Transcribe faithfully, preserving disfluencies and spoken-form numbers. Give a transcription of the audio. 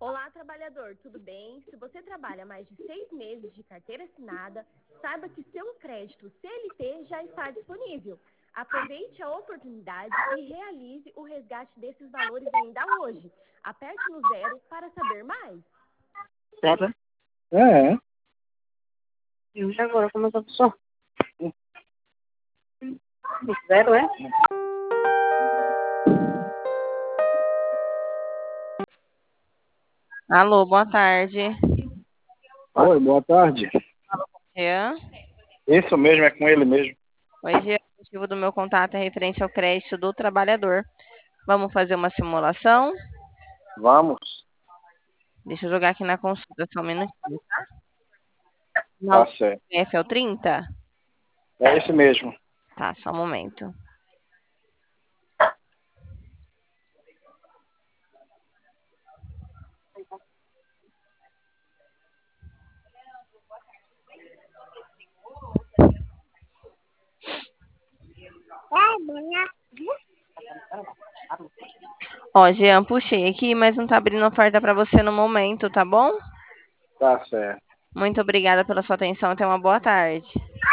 Olá, trabalhador, tudo bem? Se você trabalha mais de seis meses de carteira assinada, saiba que seu crédito C L T já está disponível. Aproveite a oportunidade e realize o resgate desses valores ainda hoje. Aperte no zero para saber mais. Zero? É, E hoje agora começou a pessoa. Zero, é? Alô, boa tarde. oi, boa tarde. Jean. Isso mesmo, é com ele mesmo. Oi, Jean. O motivo do meu contato é referente ao crédito do trabalhador. Vamos fazer uma simulação? Vamos. Deixa eu jogar aqui na consulta, só um minutinho, tá? Tá Não, certo. F é o trinta? É esse mesmo. Tá, só um momento. Ó, Jean, puxei aqui, mas não tá abrindo oferta para você no momento, tá bom? Tá certo. Muito obrigada pela sua atenção e tenha uma boa tarde.